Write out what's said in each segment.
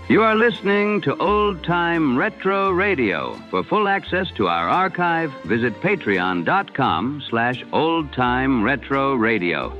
You are listening to Old Time Retro Radio. For full access to our archive, visit patreon.com/Old Time Retro Radio.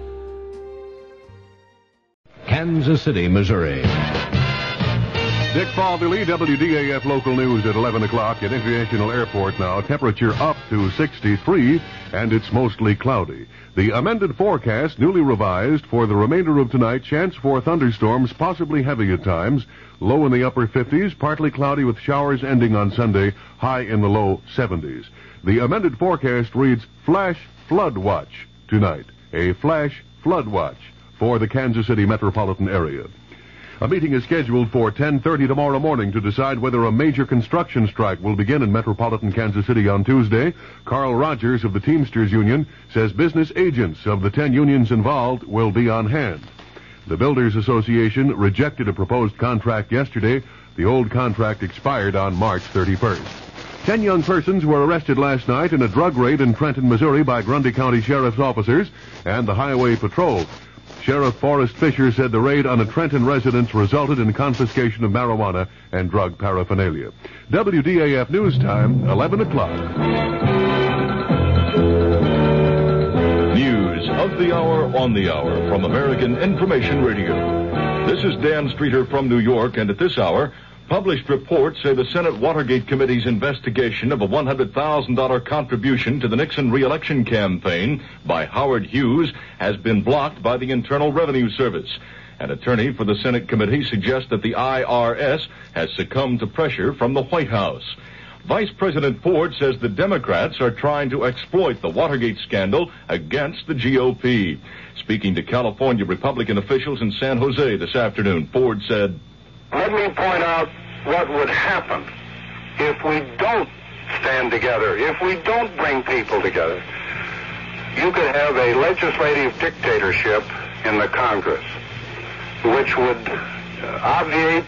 Kansas City, Missouri. Dick Falvey, WDAF local news at 11 o'clock at International Airport now. Temperature up to 63, and it's mostly cloudy. The amended forecast, newly revised for the remainder of tonight, chance for thunderstorms, possibly heavy at times. Low in the upper 50s, partly cloudy with showers ending on Sunday, high in the low 70s. The amended forecast reads flash flood watch tonight. A flash flood watch for the Kansas City metropolitan area. A meeting is scheduled for 10:30 tomorrow morning to decide whether a major construction strike will begin in metropolitan Kansas City on Tuesday. Carl Rogers of the Teamsters Union says business agents of the 10 unions involved will be on hand. The Builders Association rejected a proposed contract yesterday. The old contract expired on March 31st. 10 young persons were arrested last night in a drug raid in Trenton, Missouri by Grundy County Sheriff's officers and the Highway Patrol. Sheriff Forrest Fisher said the raid on a Trenton residence resulted in confiscation of marijuana and drug paraphernalia. WDAF News Time, 11 o'clock. News of the hour on the hour from American Information Radio. This is Dan Streeter from New York, and at this hour, published reports say the Senate Watergate Committee's investigation of a $100,000 contribution to the Nixon re-election campaign by Howard Hughes has been blocked by the Internal Revenue Service. An attorney for the Senate committee suggests that the IRS has succumbed to pressure from the White House. Vice President Ford says the Democrats are trying to exploit the Watergate scandal against the GOP. Speaking to California Republican officials in San Jose this afternoon, Ford said, "Let me point out what would happen if we don't stand together, if we don't bring people together. You could have a legislative dictatorship in the Congress, which would obviate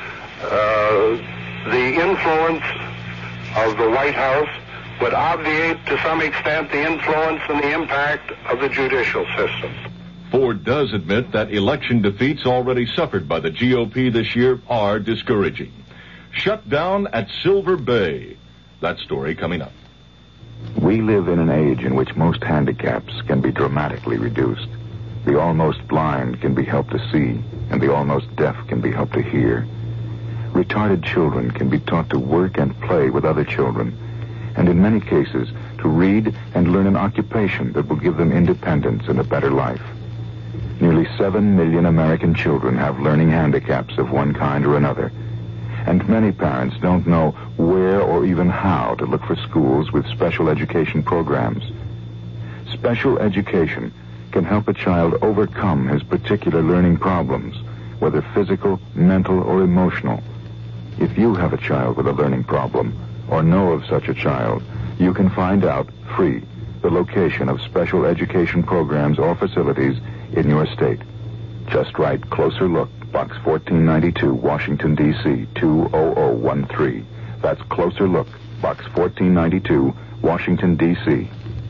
the influence of the White House, would obviate to some extent the influence and the impact of the judicial system." Ford does admit that election defeats already suffered by the GOP this year are discouraging. Shut down at Silver Bay. That story coming up. We live in an age in which most handicaps can be dramatically reduced. The almost blind can be helped to see, and the almost deaf can be helped to hear. Retarded children can be taught to work and play with other children, and in many cases, to read and learn an occupation that will give them independence and a better life. Nearly 7 million American children have learning handicaps of one kind or another, and many parents don't know where or even how to look for schools with special education programs. Special education can help a child overcome his particular learning problems, whether physical, mental, or emotional. If you have a child with a learning problem, or know of such a child, you can find out, free, the location of special education programs or facilities in your state. Just write Closer Look, Box 1492, Washington, D.C., 20013. That's Closer Look, Box 1492, Washington, D.C.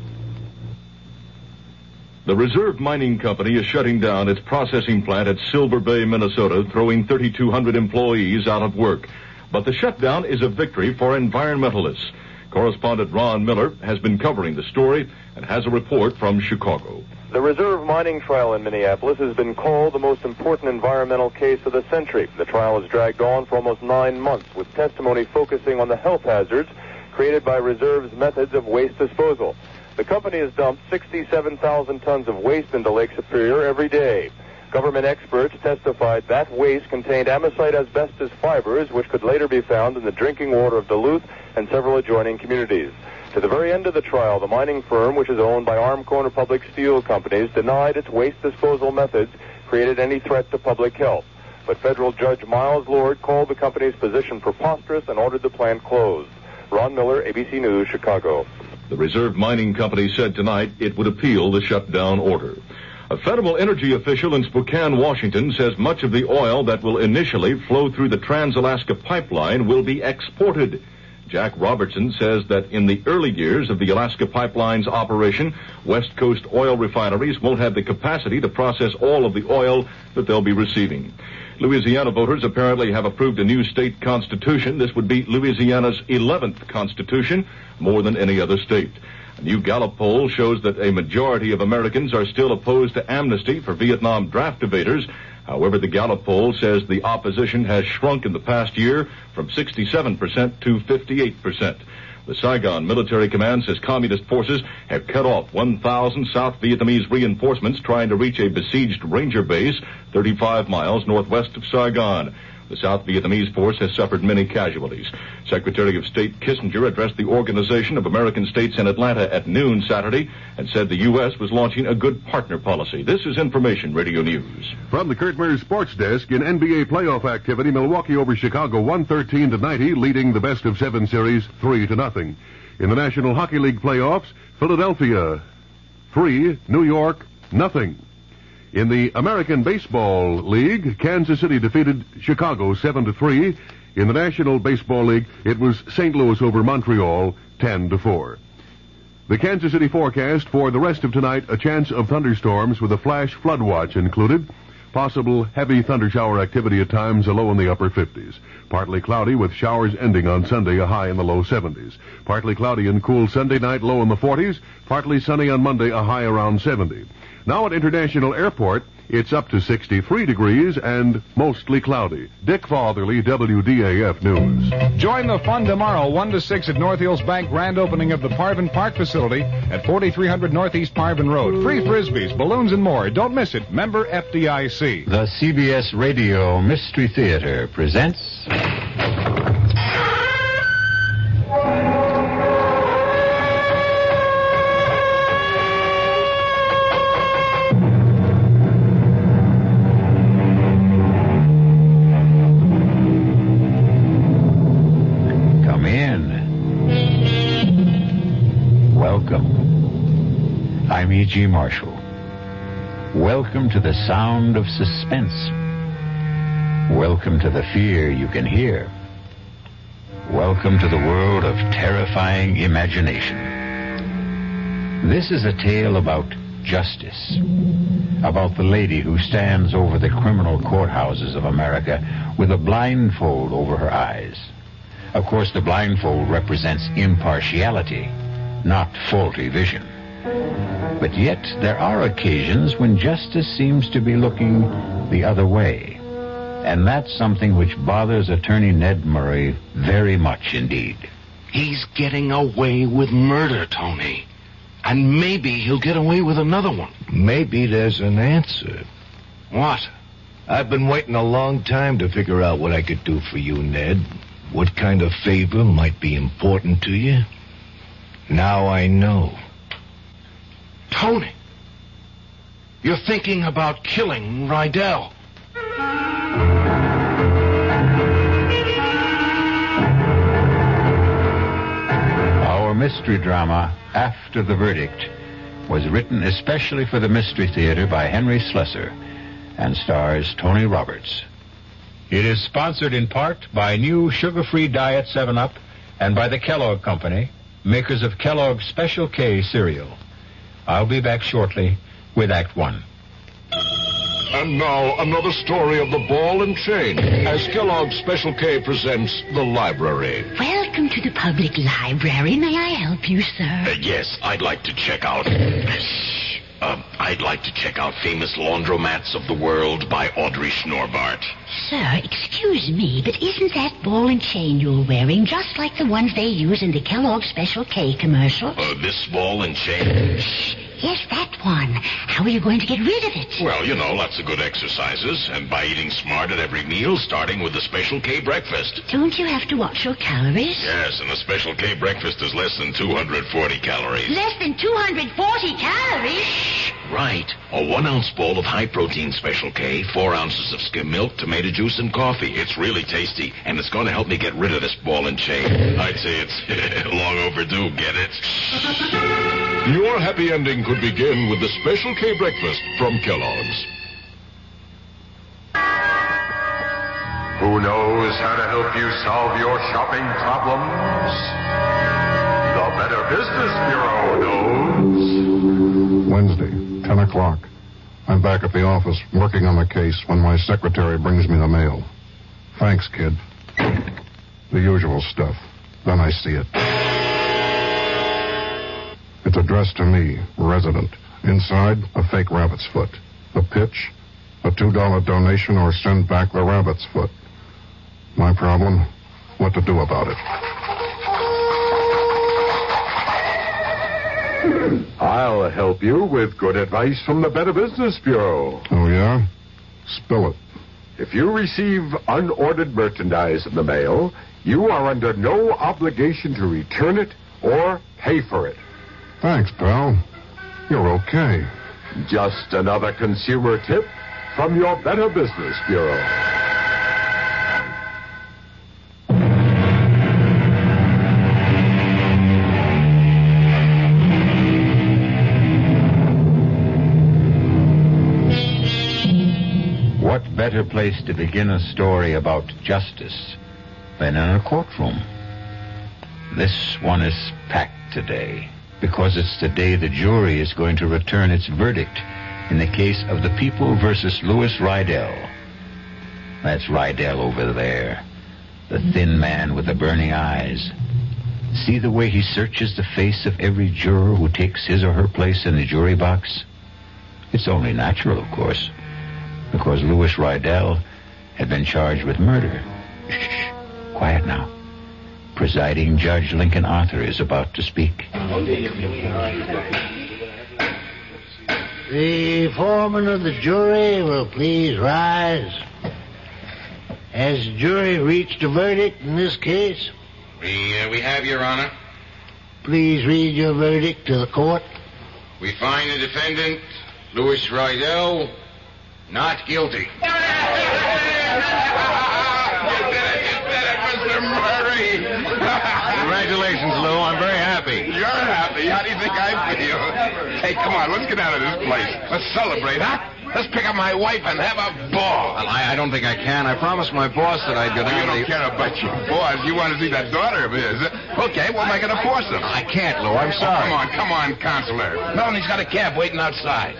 The Reserve Mining Company is shutting down its processing plant at Silver Bay, Minnesota, throwing 3,200 employees out of work. But the shutdown is a victory for environmentalists. Correspondent Ron Miller has been covering the story and has a report from Chicago. The Reserve mining trial in Minneapolis has been called the most important environmental case of the century. The trial has dragged on for almost 9 months, with testimony focusing on the health hazards created by Reserve's methods of waste disposal. The company has dumped 67,000 tons of waste into Lake Superior every day. Government experts testified that waste contained amosite asbestos fibers, which could later be found in the drinking water of Duluth and several adjoining communities. To the very end of the trial, the mining firm, which is owned by Armco and Republic Steel Companies, denied its waste disposal methods created any threat to public health. But federal Judge Miles Lord called the company's position preposterous and ordered the plant closed. Ron Miller, ABC News, Chicago. The Reserve Mining Company said tonight it would appeal the shutdown order. A federal energy official in Spokane, Washington, says much of the oil that will initially flow through the Trans-Alaska Pipeline will be exported. Jack Robertson says that in the early years of the Alaska Pipeline's operation, West Coast oil refineries won't have the capacity to process all of the oil that they'll be receiving. Louisiana voters apparently have approved a new state constitution. This would be Louisiana's 11th constitution, more than any other state. A new Gallup poll shows that a majority of Americans are still opposed to amnesty for Vietnam draft evaders. However, the Gallup poll says the opposition has shrunk in the past year from 67% to 58%. The Saigon Military Command says communist forces have cut off 1,000 South Vietnamese reinforcements trying to reach a besieged ranger base 35 miles northwest of Saigon. The South Vietnamese force has suffered many casualties. Secretary of State Kissinger addressed the Organization of American States in Atlanta at noon Saturday and said the U.S. was launching a good partner policy. This is Information Radio News. From the Kurt Mears Sports Desk, in NBA playoff activity, Milwaukee over Chicago 113-90, leading the best-of-7 series 3-0. In the National Hockey League playoffs, Philadelphia 3, New York 0. In the American Baseball League, Kansas City defeated Chicago 7-3. In the National Baseball League, it was St. Louis over Montreal 10-4. The Kansas City forecast for the rest of tonight, a chance of thunderstorms with a flash flood watch included. Possible heavy thunder shower activity at times, a low in the upper 50s. Partly cloudy with showers ending on Sunday, a high in the low 70s. Partly cloudy and cool Sunday night, low in the 40s. Partly sunny on Monday, a high around 70. Now at International Airport, it's up to 63 degrees and mostly cloudy. Dick Fatherly, WDAF News. Join the fun tomorrow, 1 to 6 at North Hills Bank, grand opening of the Parvin Park facility at 4300 Northeast Parvin Road. Free frisbees, balloons, and more. Don't miss it. Member FDIC. The CBS Radio Mystery Theater presents... I'm E.G. Marshall. Welcome to the sound of suspense. Welcome to the fear you can hear. Welcome to the world of terrifying imagination. This is a tale about justice, about the lady who stands over the criminal courthouses of America with a blindfold over her eyes. Of course, the blindfold represents impartiality, not faulty vision. But yet, there are occasions when justice seems to be looking the other way. And that's something which bothers Attorney Ned Murray very much indeed. He's getting away with murder, Tony. And maybe he'll get away with another one. Maybe there's an answer. What? I've been waiting a long time to figure out what I could do for you, Ned. What kind of favor might be important to you? Now I know. Tony, you're thinking about killing Rydell. Our mystery drama, After the Verdict, was written especially for the Mystery Theater by Henry Slessor and stars Tony Roberts. It is sponsored in part by new sugar-free Diet 7-Up and by the Kellogg Company, makers of Kellogg's Special K cereal. I'll be back shortly with Act One. And now, another story of the ball and chain, as Kellogg's Special K presents The Library. Welcome to the public library. May I help you, sir? Yes, I'd like to check out... I'd like to check out Famous Laundromats of the World by Audrey Schnorbart. Sir, excuse me, but isn't that ball and chain you're wearing just like the ones they use in the Kellogg's Special K commercial? This ball and chain? Yes, that one. How are you going to get rid of it? Well, you know, lots of good exercises, and by eating smart at every meal, starting with the Special K breakfast. Don't you have to watch your calories? Yes, and the Special K breakfast is less than 240 calories. Less than 240 calories? Shh, right. A 1-ounce bowl of high-protein Special K, 4 ounces of skim milk, tomato juice, and coffee. It's really tasty, and it's going to help me get rid of this ball and chain. I'd say it's long overdue, get it? Your happy ending could begin with the Special K breakfast from Kellogg's. Who knows how to help you solve your shopping problems? The Better Business Bureau knows. Wednesday, 10 o'clock. I'm back at the office, working on the case, when my secretary brings me the mail. Thanks, kid. The usual stuff. Then I see it. It's addressed to me, resident. Inside, a fake rabbit's foot. The pitch, a $2 donation or send back the rabbit's foot. My problem, what to do about it. I'll help you with good advice from the Better Business Bureau. Oh, yeah? Spill it. If you receive unordered merchandise in the mail, you are under no obligation to return it or pay for it. Thanks, pal. You're okay. Just another consumer tip from your Better Business Bureau. What better place to begin a story about justice than in a courtroom? This one is packed today because it's the day the jury is going to return its verdict in the case of the People versus Louis Rydell. That's Rydell over there, the thin man with the burning eyes. See the way he searches the face of every juror who takes his or her place in the jury box? It's only natural, of course, because Louis Rydell had been charged with murder. Shh, quiet now. Presiding Judge Lincoln Arthur is about to speak. The foreman of the jury will please rise. Has the jury reached a verdict in this case? We have, Your Honor. Please read your verdict to the court. We find the defendant, Louis Rydell, not guilty. Mr. Murray. Congratulations, Lou. I'm very happy. You're happy. How do you think I feel? Hey, come on. Let's get out of this place. Let's celebrate, huh? Let's pick up my wife and have a ball. Well, I don't think I can. I promised my boss that I'd go down. You don't care about your boss. You want to see that daughter of his. Okay, we'll make it a foursome. I can't, Lou. I'm sorry. Come on, Counselor. Melanie's got a cab waiting outside.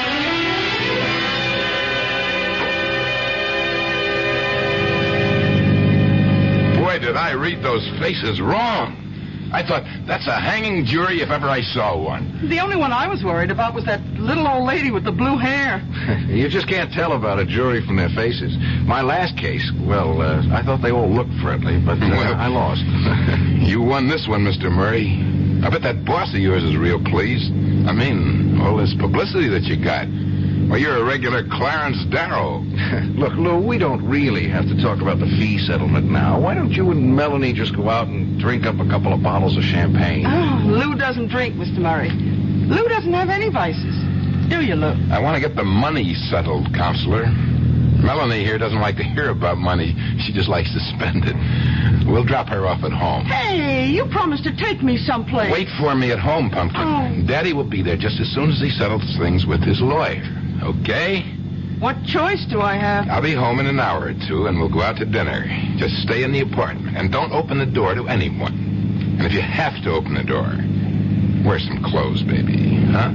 Boy, did I read those faces wrong. I thought, that's a hanging jury if ever I saw one. The only one I was worried about was that little old lady with the blue hair. You just can't tell about a jury from their faces. My last case, well, I thought they all looked friendly, but I lost. You won this one, Mr. Murray. I bet that boss of yours is real pleased. I mean, all this publicity that you got. Well, you're a regular Clarence Darrow. Look, Lou, we don't really have to talk about the fee settlement now. Why don't you and Melanie just go out and drink up a couple of bottles of champagne? Oh, Lou doesn't drink, Mr. Murray. Lou doesn't have any vices. Do you, Lou? I want to get the money settled, Counselor. Melanie here doesn't like to hear about money. She just likes to spend it. We'll drop her off at home. Hey, you promised to take me someplace. Wait for me at home, Pumpkin. Oh. Daddy will be there just as soon as he settles things with his lawyer. Okay? What choice do I have? I'll be home in an hour or two, and we'll go out to dinner. Just stay in the apartment, and don't open the door to anyone. And if you have to open the door, wear some clothes, baby. Huh?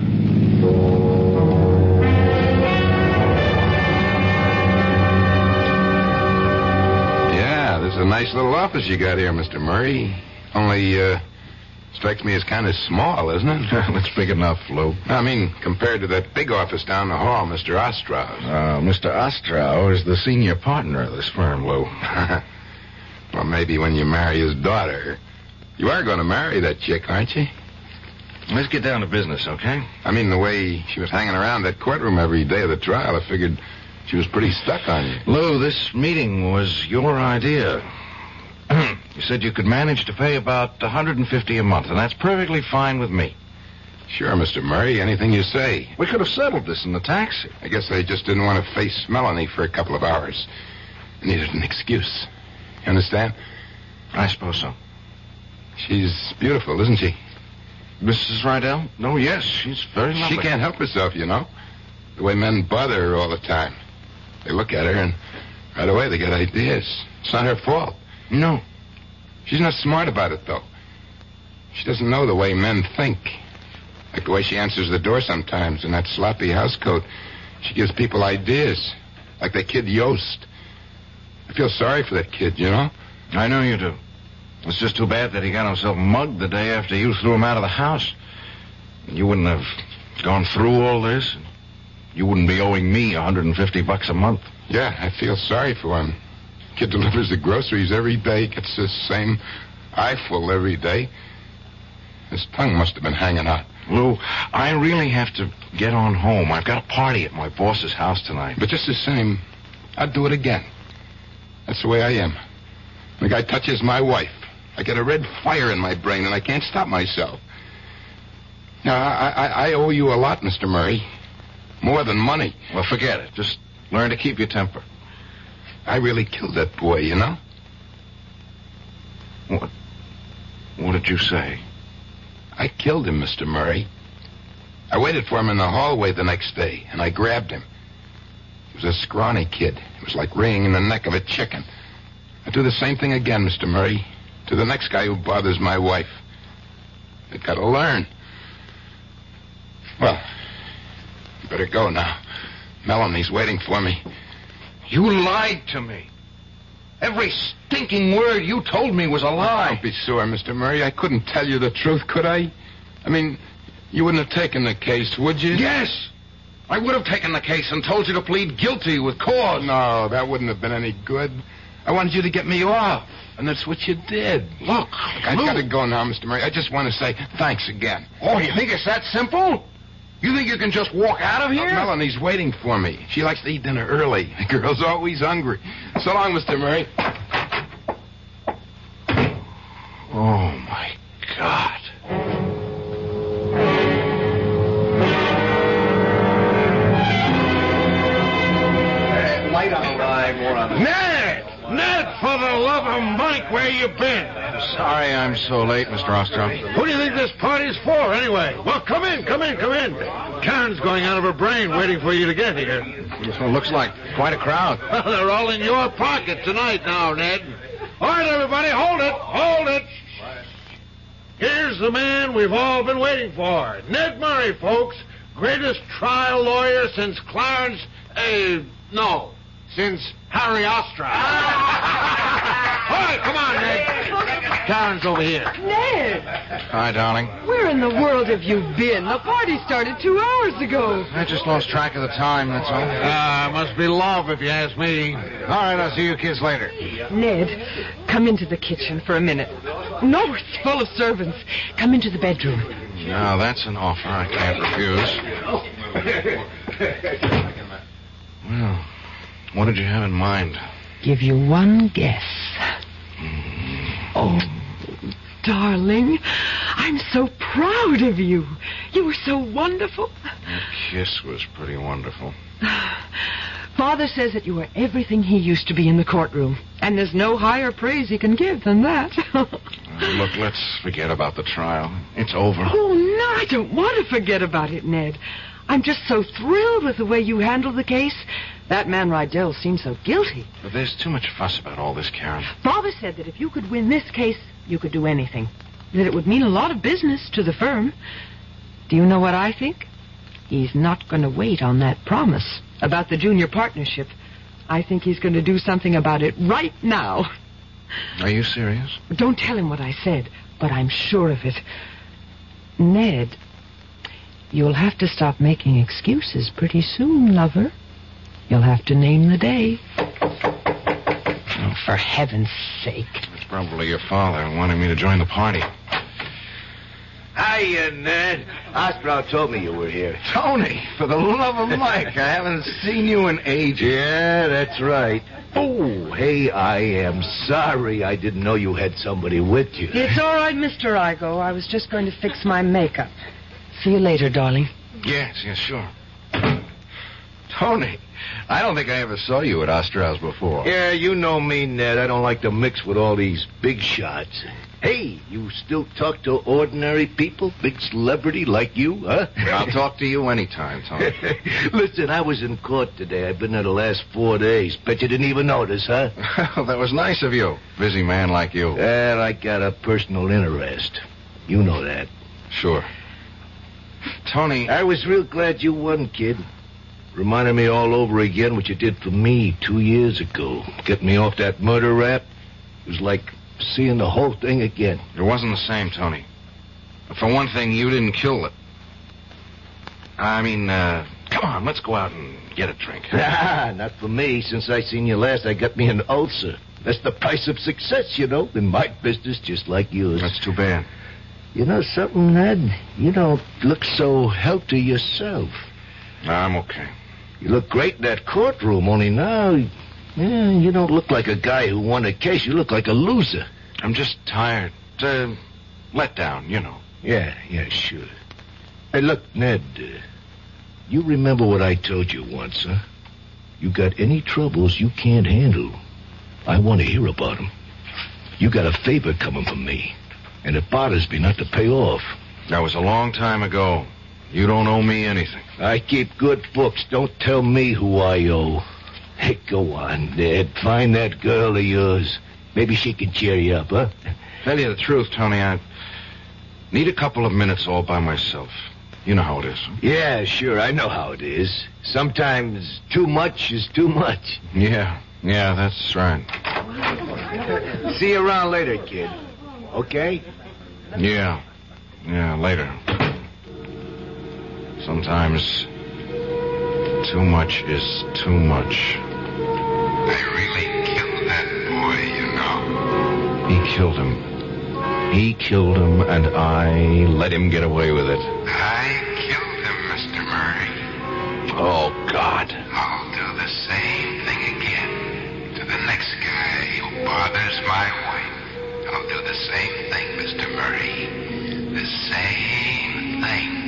Yeah, this is a nice little office you got here, Mr. Murray. Only, strikes me as kind of small, isn't it? It's big enough, Lou. I mean, compared to that big office down the hall, Mr. Ostrow. Mr. Ostrow is the senior partner of this firm, Lou. Well, maybe when you marry his daughter. You are going to marry that chick, aren't you? Let's get down to business, okay? I mean, the way she was hanging around that courtroom every day of the trial, I figured she was pretty stuck on you. Lou, this meeting was your idea. You said you could manage to pay about $150 a month, and that's perfectly fine with me. Sure, Mr. Murray, anything you say. We could have settled this in the taxi. I guess I just didn't want to face Melanie for a couple of hours. I needed an excuse. You understand? I suppose so. She's beautiful, isn't she? Mrs. Rydell? No, yes, she's very lovely. She can't help herself, you know. The way men bother her all the time. They look at her, and right away they get ideas. It's not her fault. No. She's not smart about it, though. She doesn't know the way men think. Like the way she answers the door sometimes in that sloppy housecoat. She gives people ideas, like that kid Yost. I feel sorry for that kid, you know? I know you do. It's just too bad that he got himself mugged the day after you threw him out of the house. You wouldn't have gone through all this. You wouldn't be owing me $150 a month. Yeah, I feel sorry for him. Kid delivers the groceries every day, gets the same eyeful every day. His tongue must have been hanging out. Lou, I really have to get on home. I've got a party at my boss's house tonight. But just the same, I'd do it again. That's the way I am. The guy touches my wife. I get a red fire in my brain, and I can't stop myself. Now, I owe you a lot, Mr. Murray. More than money. Well, forget it. Just learn to keep your temper. I really killed that boy, you know? What did you say? I killed him, Mr. Murray. I waited for him in the hallway the next day, and I grabbed him. He was a scrawny kid. It was like wringing the neck of a chicken. I'd do the same thing again, Mr. Murray, to the next guy who bothers my wife. They've got to learn. Well, you better go now. Melanie's waiting for me. You lied to me. Every stinking word you told me was a lie. Don't be sore, Mr. Murray. I couldn't tell you the truth, could I? I mean, you wouldn't have taken the case, would you? Yes! I would have taken the case and told you to plead guilty with cause. No, that wouldn't have been any good. I wanted you to get me off, and that's what you did. Look, I've got to go now, Mr. Murray. I just want to say thanks again. Oh, you think it's that simple? You think you can just walk out of here? Melanie's waiting for me. She likes to eat dinner early. The girl's always hungry. So long, Mr. Murray. Oh, my God. Light on the ride, more on the... Ned, for the love of Mike, where you been? Sorry I'm so late, Mr. Ostrom. Who do you think this party's for, anyway? Well, come in. Karen's going out of her brain waiting for you to get here. Well, looks like quite a crowd. Well, they're all in your pocket tonight now, Ned. All right, everybody, hold it. Here's the man we've all been waiting for. Ned Murray, folks. Greatest trial lawyer since Clarence... since Harry Ostrom. All right, come on, Ned. Karen's over here. Ned! Hi, darling. Where in the world have you been? The party started 2 hours ago. I just lost track of the time, that's all. Must be love, if you ask me. All right, I'll see you kids later. Ned, come into the kitchen for a minute. No, it's full of servants. Come into the bedroom. Now, that's an offer I can't refuse. Well, what did you have in mind? Give you one guess. Oh, darling, I'm so proud of you. You were so wonderful. That kiss was pretty wonderful. Father says that you were everything he used to be in the courtroom. And there's no higher praise he can give than that. Look, let's forget about the trial. It's over. Oh, no, I don't want to forget about it, Ned. I'm just so thrilled with the way you handled the case. That man Rydell seemed so guilty. But there's too much fuss about all this, Karen. Father said that if you could win this case, you could do anything. That it would mean a lot of business to the firm. Do you know what I think? He's not going to wait on that promise about the junior partnership. I think he's going to do something about it right now. Are you serious? Don't tell him what I said, but I'm sure of it. Ned, you'll have to stop making excuses pretty soon, lover. You'll have to name the day. Oh, for heaven's sake. It's probably your father wanting me to join the party. Hiya, Ned. Ostrom told me you were here. Tony, for the love of Mike, I haven't seen you in ages. Yeah, that's right. Oh, hey, I am sorry. I didn't know you had somebody with you. It's all right, Mr. Igo. I was just going to fix my makeup. See you later, darling. Yes, sure. Tony, I don't think I ever saw you at Ostrow's before. Yeah, you know me, Ned. I don't like to mix with all these big shots. Hey, you still talk to ordinary people? Big celebrity like you, huh? I'll talk to you anytime, Tony. Listen, I was in court today. I've been there the last 4 days. Bet you didn't even notice, huh? Well, that was nice of you. Busy man like you. Well, I got a personal interest. You know that. Sure. Tony... I was real glad you won, kid. Reminded me all over again what you did for me 2 years ago. Getting me off that murder rap. It was like seeing the whole thing again. It wasn't the same, Tony. For one thing, you didn't kill it. I mean, come on, let's go out and get a drink. Not for me. Since I seen you last, I got me an ulcer. That's the price of success, you know, in my business, just like yours. That's too bad. You know something, Ned? You don't look so healthy yourself. I'm okay. You look great in that courtroom, only now, you don't look like a guy who won a case. You look like a loser. I'm just tired. Let down, you know. Yeah, sure. Hey, look, Ned, you remember what I told you once, huh? You got any troubles you can't handle, I want to hear about them. You got a favor coming from me, and it bothers me not to pay off. That was a long time ago. You don't owe me anything. I keep good books. Don't tell me who I owe. Hey, go on, Ned. Find that girl of yours. Maybe she can cheer you up, huh? Tell you the truth, Tony, I need a couple of minutes all by myself. You know how it is. Yeah, sure, I know how it is. Sometimes too much is too much. Yeah, that's right. See you around later, kid. Okay? Yeah, later. Sometimes too much is too much. I really killed that boy, you know. He killed him. He killed him, and I let him get away with it. I killed him, Mr. Murray. Oh, God. I'll do the same thing again to the next guy who bothers my wife. I'll do the same thing, Mr. Murray. The same thing.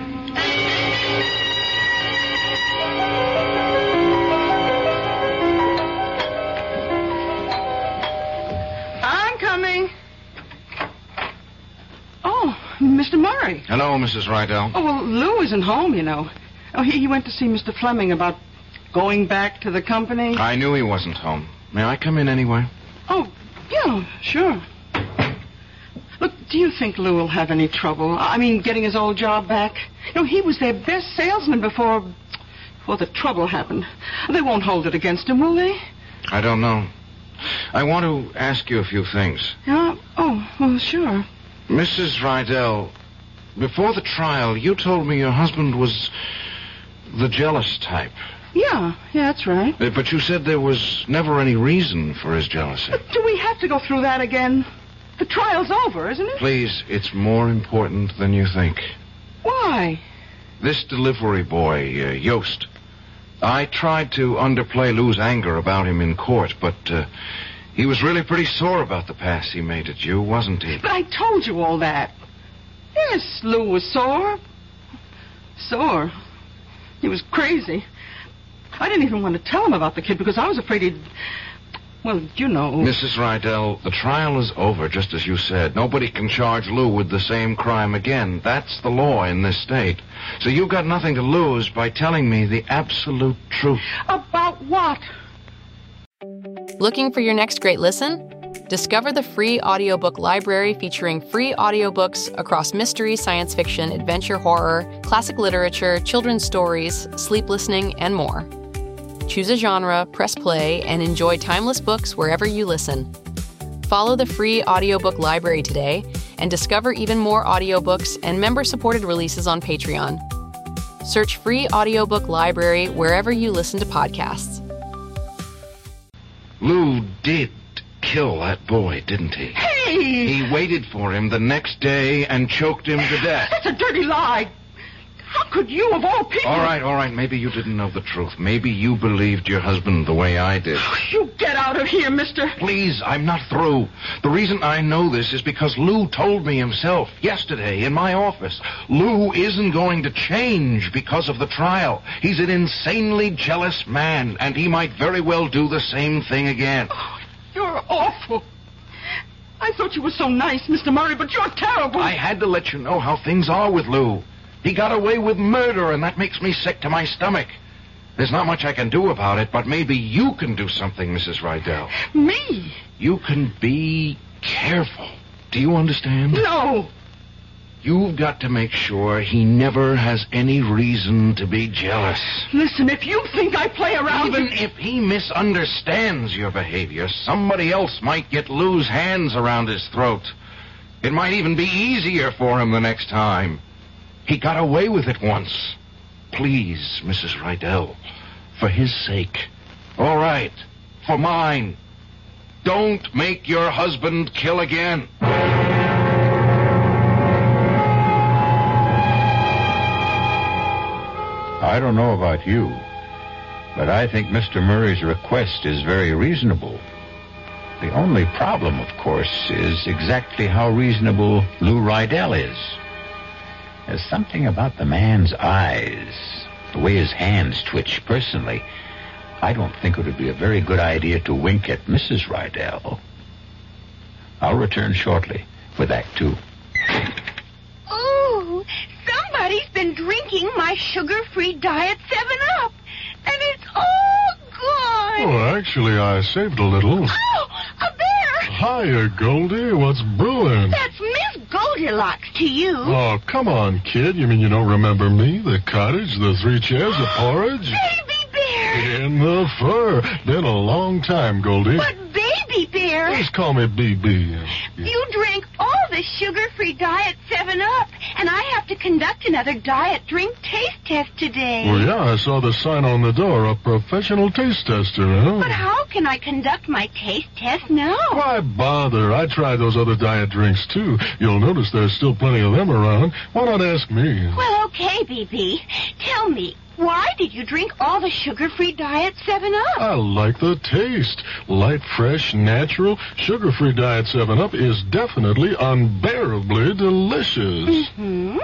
I'm coming. Oh, Mr. Murray. Hello, Mrs. Rydell. Oh, well, Lou isn't home, you know. Oh, he went to see Mr. Fleming about going back to the company. I knew he wasn't home. May I come in anyway? Oh, yeah, sure. Look, do you think Lou will have any trouble? I mean, getting his old job back? You know, he was their best salesman before the trouble happened. They won't hold it against him, will they? I don't know. I want to ask you a few things. Yeah? Oh, well, sure. Mrs. Rydell, before the trial, you told me your husband was the jealous type. Yeah, that's right. But you said there was never any reason for his jealousy. But do we have to go through that again? The trial's over, isn't it? Please, it's more important than you think. Why? This delivery boy, Yost. I tried to underplay Lou's anger about him in court, but he was really pretty sore about the pass he made at you, wasn't he? But I told you all that. Yes, Lou was sore. Sore. He was crazy. I didn't even want to tell him about the kid because I was afraid he'd... Well, you know... Mrs. Rydell, the trial is over, just as you said. Nobody can charge Lou with the same crime again. That's the law in this state. So you've got nothing to lose by telling me the absolute truth. About what? Looking for your next great listen? Discover the free audiobook library featuring free audiobooks across mystery, science fiction, adventure horror, classic literature, children's stories, sleep listening, and more. Choose a genre, press play, and enjoy timeless books wherever you listen. Follow the free audiobook library today and discover even more audiobooks and member-supported releases on Patreon. Search free audiobook library wherever you listen to podcasts. Lou did kill that boy, didn't he? Hey! He waited for him the next day and choked him to death. That's a dirty lie. How could you, of all people... All right. Maybe you didn't know the truth. Maybe you believed your husband the way I did. You get out of here, mister. Please, I'm not through. The reason I know this is because Lou told me himself yesterday in my office. Lou isn't going to change because of the trial. He's an insanely jealous man, and he might very well do the same thing again. Oh, you're awful. I thought you were so nice, Mr. Murray, but you're terrible. I had to let you know how things are with Lou. He got away with murder, and that makes me sick to my stomach. There's not much I can do about it, but maybe you can do something, Mrs. Rydell. Me? You can be careful. Do you understand? No. You've got to make sure he never has any reason to be jealous. Listen, if you think I play around... Even if he misunderstands your behavior, somebody else might get Lou's hands around his throat. It might even be easier for him the next time. He got away with it once. Please, Mrs. Rydell, for his sake. All right, for mine. Don't make your husband kill again. I don't know about you, but I think Mr. Murray's request is very reasonable. The only problem, of course, is exactly how reasonable Lou Rydell is. There's something about the man's eyes, the way his hands twitch. Personally, I don't think it would be a very good idea to wink at Mrs. Rydell. I'll return shortly with Act 2. Oh, somebody's been drinking my sugar-free Diet 7-Up, and it's all gone. Oh, actually, I saved a little. Oh, a bear! Hiya, Goldie. What's brewing? That's Miss Goldilocks to you. Oh, come on, kid. You mean you don't remember me? The cottage, the 3 chairs, the porridge? Baby bear! In the fur. Been a long time, Goldie. But Baby bear... Just call me BB. You drank all the sugar-free Diet 7-Up, and I have to conduct another diet drink taste test today. Well, yeah, I saw the sign on the door, a professional taste tester, huh? But how can I conduct my taste test now? Why bother? I tried those other diet drinks, too. You'll notice there's still plenty of them around. Why not ask me? Well, okay, BB. Tell me, why did you drink all the sugar-free Diet 7-Up? I like the taste. Light, fresh, natural. Sugar-free Diet 7-Up is definitely unbearably delicious. Mm-hmm.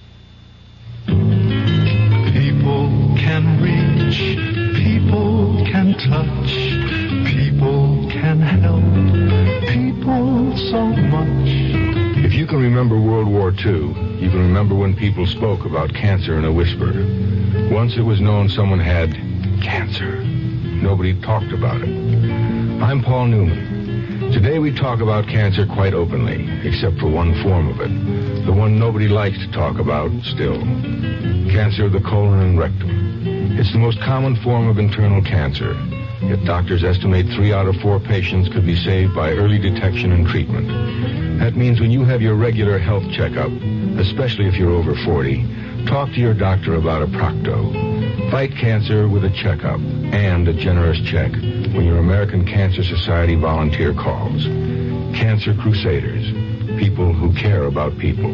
People can reach, people can touch, people can help, people so much. If you can remember World War II, you can remember when people spoke about cancer in a whisper. Once it was known someone had cancer. Nobody talked about it. I'm Paul Newman. Today we talk about cancer quite openly, except for one form of it. The one nobody likes to talk about still. Cancer of the colon and rectum. It's the most common form of internal cancer. Yet doctors estimate 3 out of 4 patients could be saved by early detection and treatment. That means when you have your regular health checkup, especially if you're over 40, talk to your doctor about a Procto. Fight cancer with a checkup and a generous check when your American Cancer Society volunteer calls. Cancer Crusaders. People who care about people.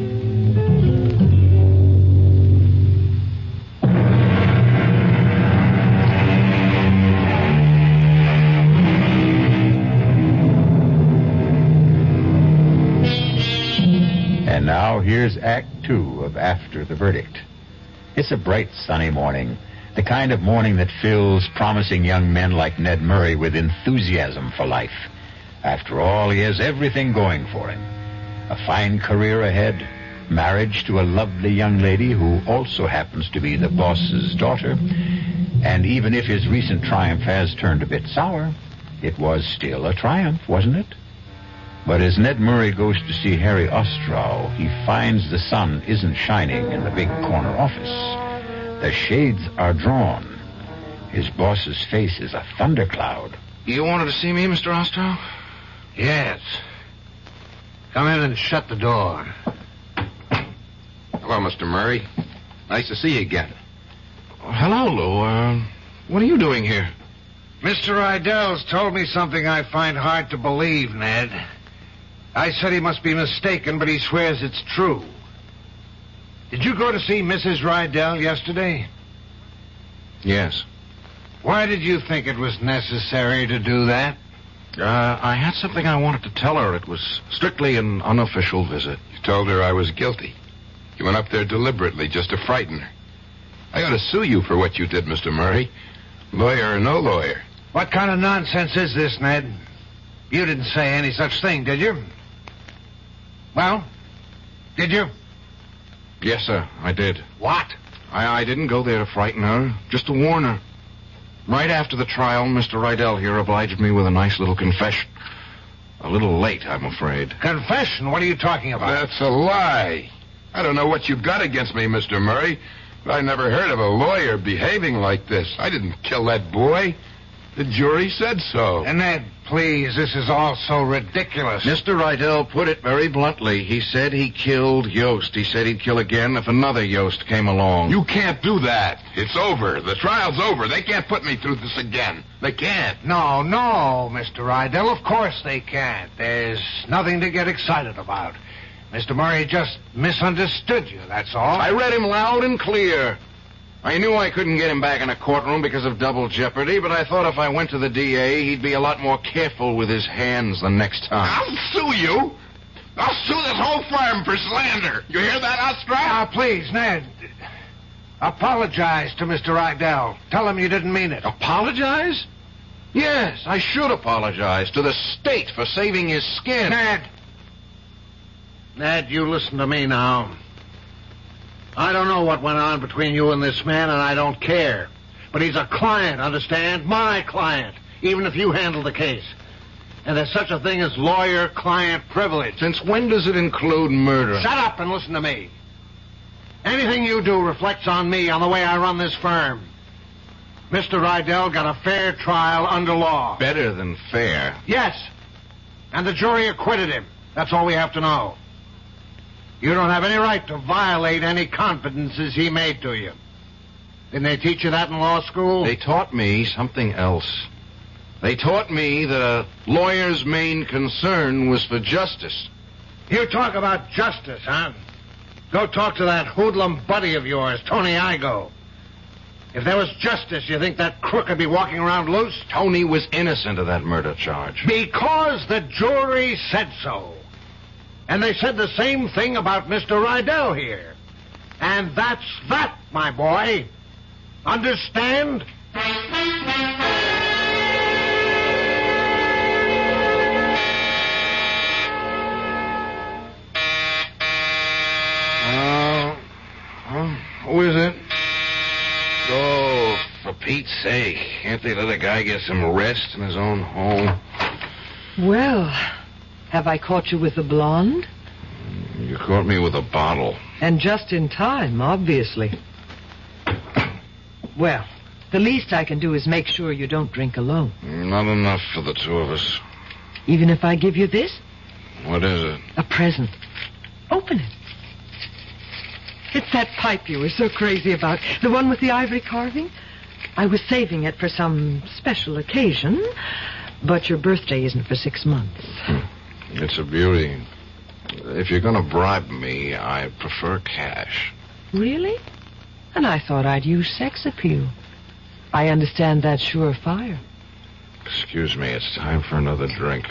And now here's Act 2 of After the Verdict. It's a bright, sunny morning. The kind of morning that fills promising young men like Ned Murray with enthusiasm for life. After all, he has everything going for him. A fine career ahead, marriage to a lovely young lady who also happens to be the boss's daughter. And even if his recent triumph has turned a bit sour, it was still a triumph, wasn't it? But as Ned Murray goes to see Harry Ostrow, he finds the sun isn't shining in the big corner office. The shades are drawn. His boss's face is a thundercloud. You wanted to see me, Mr. Ostrow? Yes. Come in and shut the door. Hello, Mr. Murray. Nice to see you again. Hello, Lou. What are you doing here? Mr. Rydell's told me something I find hard to believe, Ned. I said he must be mistaken, but he swears it's true. Did you go to see Mrs. Rydell yesterday? Yes. Why did you think it was necessary to do that? I had something I wanted to tell her. It was strictly an unofficial visit. You told her I was guilty. You went up there deliberately just to frighten her. I ought to sue you for what you did, Mr. Murray. Lawyer or no lawyer. What kind of nonsense is this, Ned? You didn't say any such thing, did you? Well, did you? Yes, sir, I did. What? I didn't go there to frighten her, just to warn her. Right after the trial, Mr. Rydell here obliged me with a nice little confession. A little late, I'm afraid. Confession? What are you talking about? That's a lie. I don't know what you've got against me, Mr. Murray, but I never heard of a lawyer behaving like this. I didn't kill that boy. The jury said so. And Ned, please, this is all so ridiculous. Mr. Rydell put it very bluntly. He said he killed Yost. He said he'd kill again if another Yost came along. You can't do that. It's over. The trial's over. They can't put me through this again. They can't. No, Mr. Rydell, of course they can't. There's nothing to get excited about. Mr. Murray just misunderstood you, that's all. I read him loud and clear. I knew I couldn't get him back in a courtroom because of double jeopardy, but I thought if I went to the DA, he'd be a lot more careful with his hands the next time. I'll sue you. I'll sue this whole firm for slander. You hear that, Ostrad? Now, please, Ned. Apologize to Mr. Rydell. Tell him you didn't mean it. Apologize? Yes, I should apologize to the state for saving his skin. Ned, you listen to me now. I don't know what went on between you and this man, and I don't care. But he's a client, understand? My client, even if you handle the case. And there's such a thing as lawyer-client privilege. Since when does it include murder? Shut up and listen to me. Anything you do reflects on me, on the way I run this firm. Mr. Rydell got a fair trial under law. Better than fair. Yes. And the jury acquitted him. That's all we have to know. You don't have any right to violate any confidences he made to you. Didn't they teach you that in law school? They taught me something else. They taught me that a lawyer's main concern was for justice. You talk about justice, huh? Go talk to that hoodlum buddy of yours, Tony Igo. If there was justice, you think that crook would be walking around loose? Tony was innocent of that murder charge. Because the jury said so. And they said the same thing about Mr. Rydell here. And that's that, my boy. Understand? Who is it? Oh, for Pete's sake. Can't they let a guy get some rest in his own home? Well, have I caught you with the blonde? You caught me with a bottle. And just in time, obviously. Well, the least I can do is make sure you don't drink alone. Not enough for the two of us. Even if I give you this? What is it? A present. Open it. It's that pipe you were so crazy about. The one with the ivory carving. I was saving it for some special occasion, but your birthday isn't for 6 months. It's a beauty. If you're going to bribe me, I prefer cash. Really? And I thought I'd use sex appeal. I understand that's surefire. Excuse me, it's time for another drink.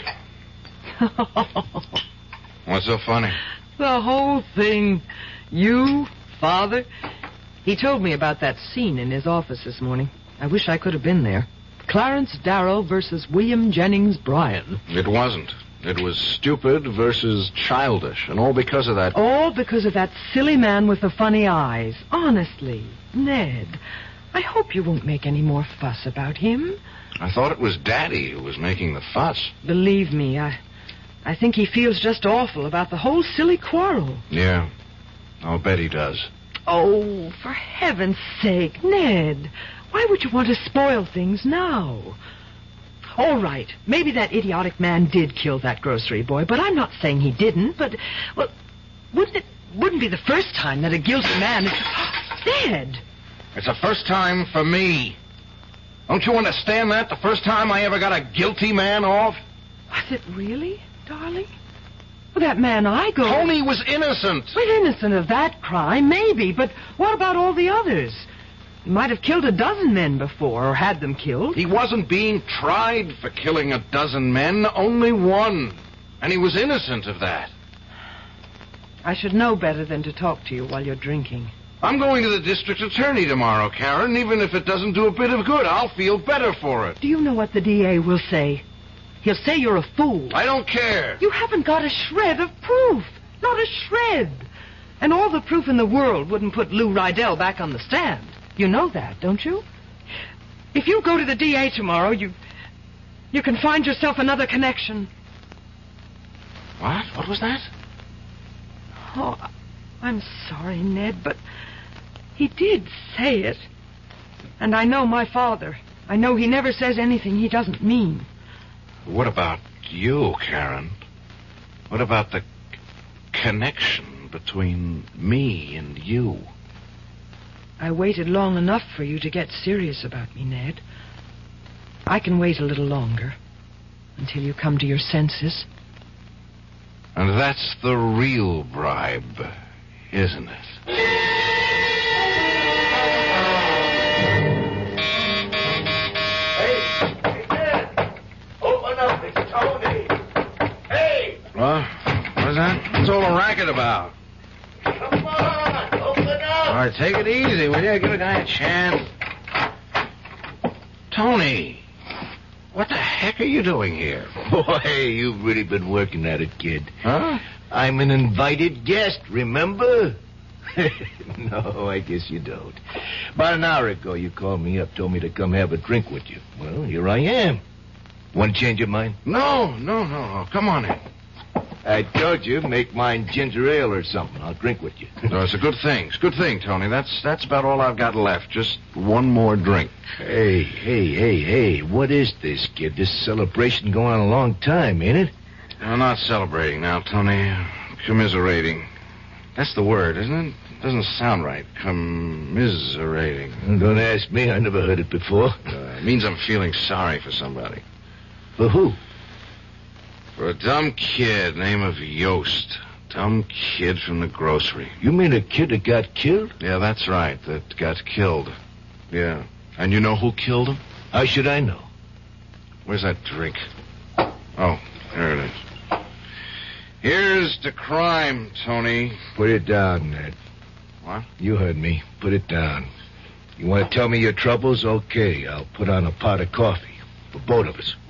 What's so funny? The whole thing. You, Father. He told me about that scene in his office this morning. I wish I could have been there. Clarence Darrow versus William Jennings Bryan. It wasn't. It was stupid versus childish, and all because of that... All because of that silly man with the funny eyes. Honestly, Ned, I hope you won't make any more fuss about him. I thought it was Daddy who was making the fuss. Believe me, I think he feels just awful about the whole silly quarrel. Yeah, I'll bet he does. Oh, for heaven's sake, Ned, why would you want to spoil things now? All right, maybe that idiotic man did kill that grocery boy, but I'm not saying he didn't. But, well, wouldn't be the first time that a guilty man is dead. It's the first time for me. Don't you understand that? The first time I ever got a guilty man off? Was it really, darling? Well, that man Igo... Tony was innocent. Was innocent of that crime, maybe, but what about all the others? He might have killed a dozen men before, or had them killed. He wasn't being tried for killing a dozen men, only one. And he was innocent of that. I should know better than to talk to you while you're drinking. I'm going to the district attorney tomorrow, Karen. Even if it doesn't do a bit of good, I'll feel better for it. Do you know what the DA will say? He'll say you're a fool. I don't care. You haven't got a shred of proof. Not a shred. And all the proof in the world wouldn't put Lou Rydell back on the stand. You know that, don't you? If you go to the DA tomorrow, you can find yourself another connection. What? What was that? Oh, I'm sorry, Ned, but he did say it. And I know my father. I know he never says anything he doesn't mean. What about you, Karen? What about the connection between me and you? I waited long enough for you to get serious about me, Ned. I can wait a little longer until you come to your senses. And that's the real bribe, isn't it? Hey, Ned! Open up, it's Tony! Hey! What? What's that? What's all the racket about? Come on, open up! All right, take it easy, will you? Give a guy a chance. Tony, what the heck are you doing here? Boy, you've really been working at it, kid. Huh? I'm an invited guest, remember? No, I guess you don't. About an hour ago, you called me up, told me to come have a drink with you. Well, here I am. Want to change your mind? No. Come on in. I told you, make mine ginger ale or something. I'll drink with you. No, it's a good thing. It's a good thing, Tony. That's about all I've got left. Just one more drink. Hey. What is this, kid? This celebration going on a long time, ain't it? I'm not celebrating now, Tony. Commiserating. That's the word, isn't it? Doesn't sound right. Commiserating. Don't ask me. I never heard it before. It means I'm feeling sorry for somebody. For who? For a dumb kid named of Yost. Dumb kid from the grocery. You mean a kid that got killed? Yeah, that's right. That got killed. Yeah. And you know who killed him? How should I know? Where's that drink? Oh, there it is. Here's the crime, Tony. Put it down, Ned. What? You heard me. Put it down. You want to tell me your troubles? Okay, I'll put on a pot of coffee. For both of us.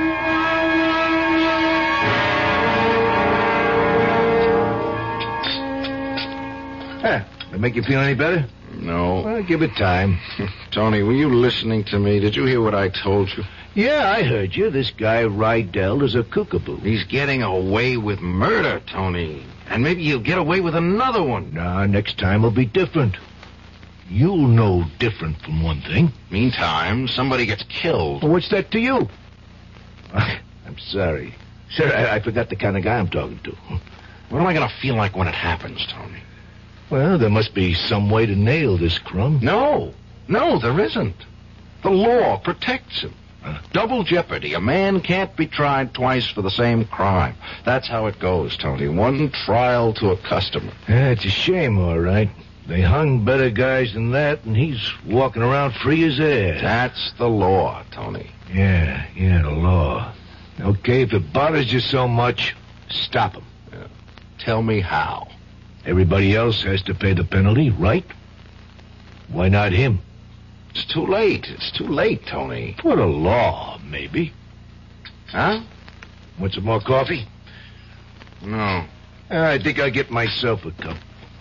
That make you feel any better? No. Well, give it time. Tony, were you listening to me? Did you hear what I told you? Yeah, I heard you. This guy, Rydell, is a kookaboo. He's getting away with murder, Tony. And maybe he'll get away with another one. Nah, next time will be different. You'll know different from one thing. Meantime, somebody gets killed. Well, what's that to you? I'm sorry. Sir, I forgot the kind of guy I'm talking to. What am I going to feel like when it happens, Tony? Well, there must be some way to nail this crumb. No, there isn't. The law protects him. Double jeopardy. A man can't be tried twice for the same crime. That's how it goes, Tony. One trial to a customer. Yeah, it's a shame, all right. They hung better guys than that, and he's walking around free as air. That's the law, Tony. Yeah, the law. Okay, if it bothers you so much, stop him. Yeah. Tell me how. Everybody else has to pay the penalty, right? Why not him? It's too late. It's too late, Tony. For the law, maybe. Huh? Want some more coffee? No. I think I'll get myself a cup.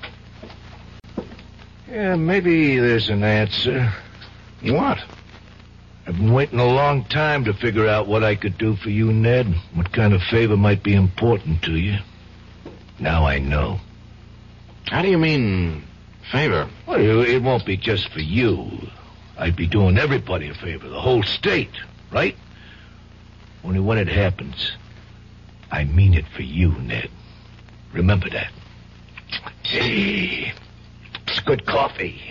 Yeah, maybe there's an answer. What? I've been waiting a long time to figure out what I could do for you, Ned. What kind of favor might be important to you. Now I know. How do you mean, favor? Well, it won't be just for you. I'd be doing everybody a favor, the whole state, right? Only when it happens, I mean it for you, Ned. Remember that. Hey, it's good coffee.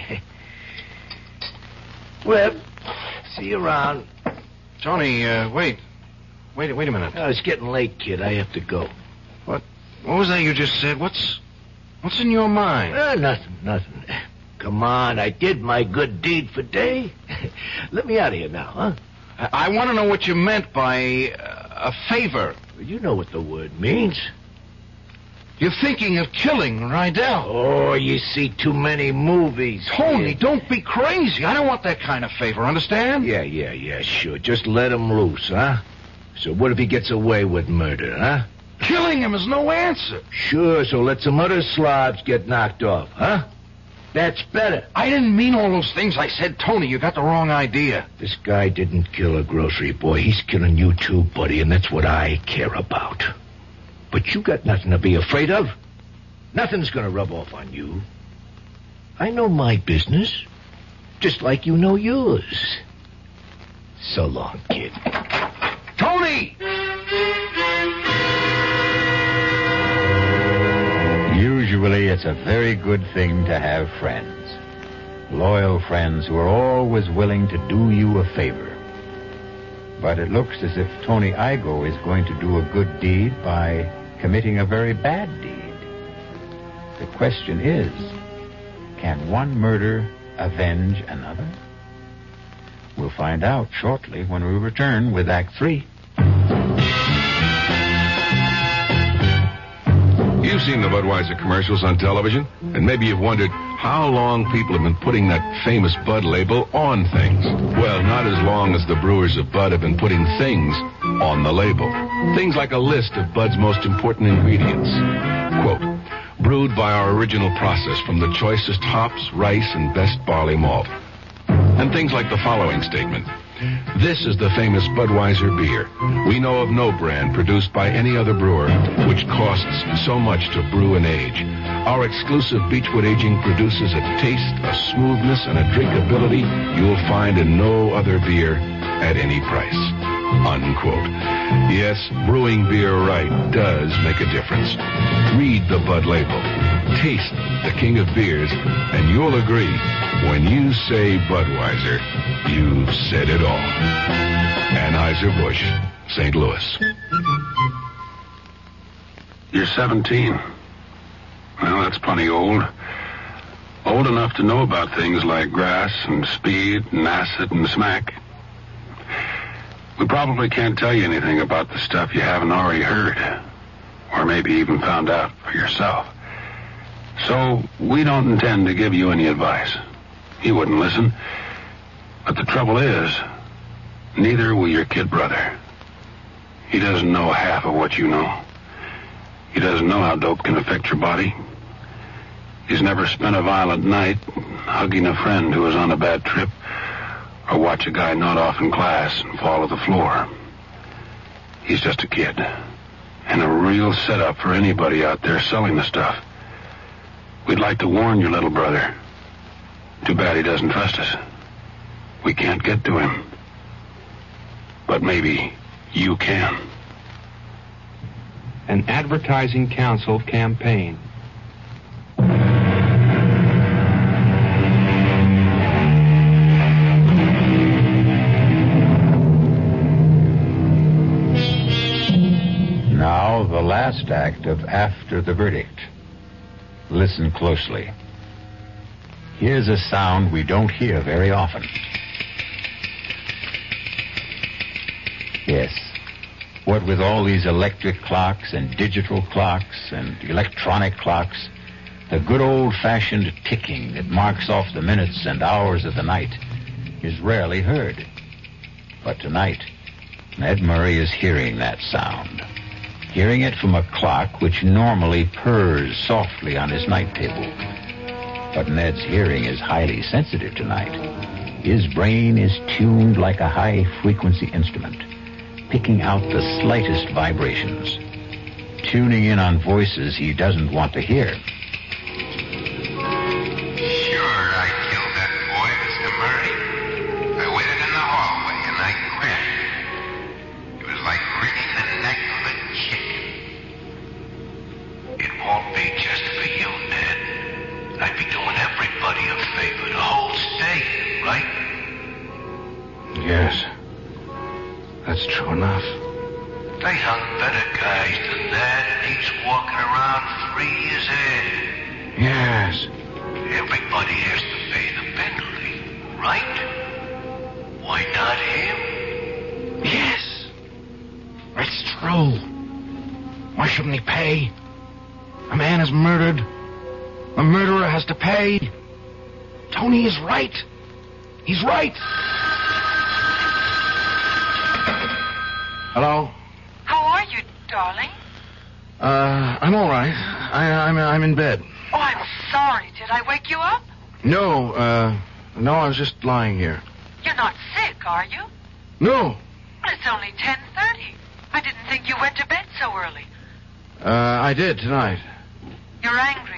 Well, see you around. Tony, wait a minute. Oh, it's getting late, kid. I have to go. What was that you just said? What's in your mind? Nothing. Come on, I did my good deed for day. Let me out of here now, huh? I want to know what you meant by a favor. You know what the word means. You're thinking of killing Rydell. Oh, you see too many movies. Tony, don't be crazy. I don't want that kind of favor, understand? Yeah, sure. Just let him loose, huh? So what if he gets away with murder, huh? Killing him is no answer. Sure, so let some other slobs get knocked off, huh? That's better. I didn't mean all those things I said, Tony. You got the wrong idea. This guy didn't kill a grocery boy. He's killing you too, buddy, and that's what I care about. But you got nothing to be afraid of. Nothing's gonna rub off on you. I know my business, just like you know yours. So long, kid. Tony! Usually it's a very good thing to have friends. Loyal friends who are always willing to do you a favor. But it looks as if Tony Igoe is going to do a good deed by committing a very bad deed. The question is, can one murder avenge another? We'll find out shortly when we return with Act 3. You've seen the Budweiser commercials on television, and maybe you've wondered how long people have been putting that famous Bud label on things. Well, not as long as the brewers of Bud have been putting things on the label. Things like a list of Bud's most important ingredients. Quote, brewed by our original process from the choicest hops, rice, and best barley malt. And things like the following statement. This is the famous Budweiser beer. We know of no brand produced by any other brewer which costs so much to brew and age. Our exclusive Beechwood aging produces a taste, a smoothness, and a drinkability you'll find in no other beer at any price. Unquote. Yes, brewing beer right does make a difference. Read the Bud label. Taste the king of beers, and you'll agree, when you say Budweiser, you've said it all. Anheuser-Busch, St. Louis. You're 17. Well, that's plenty old. Old enough to know about things like grass and speed and acid and smack. We probably can't tell you anything about the stuff you haven't already heard, or maybe even found out for yourself. So we don't intend to give you any advice. You wouldn't listen. But the trouble is, neither will your kid brother. He doesn't know half of what you know. He doesn't know how dope can affect your body. He's never spent a violent night hugging a friend who was on a bad trip, or watch a guy nod off in class and fall to the floor. He's just a kid, and a real setup for anybody out there selling the stuff. We'd like to warn your little brother. Too bad he doesn't trust us. We can't get to him. But maybe you can. An Advertising Council campaign. Now, the last act of After the Verdict. Listen closely. Here's a sound we don't hear very often. Yes. What with all these electric clocks and digital clocks and electronic clocks, the good old-fashioned ticking that marks off the minutes and hours of the night is rarely heard. But tonight, Ned Murray is hearing that sound. Hearing it from a clock which normally purrs softly on his night table. But Ned's hearing is highly sensitive tonight. His brain is tuned like a high-frequency instrument, picking out the slightest vibrations, tuning in on voices he doesn't want to hear. Sure, I killed that boy, Mr. Murray. I waited in the hallway and I grinned. It was like wringing the neck of a chicken. It won't be just for you, Ned. I'd be doing everybody a favor, the whole state, right? Yes. That's true enough. They hung better guys than that, and he's walking around free as air. Yes. Everybody has to pay the penalty, right? Why not him? Yes. It's true. Why shouldn't he pay? A man is murdered. A murderer has to pay. Tony is right. He's right. Hello? How are you, darling? I'm all right. I'm in bed. Oh, I'm sorry. Did I wake you up? No, I was just lying here. You're not sick, are you? No. Well, it's only 10:30. I didn't think you went to bed so early. I did tonight. You're angry.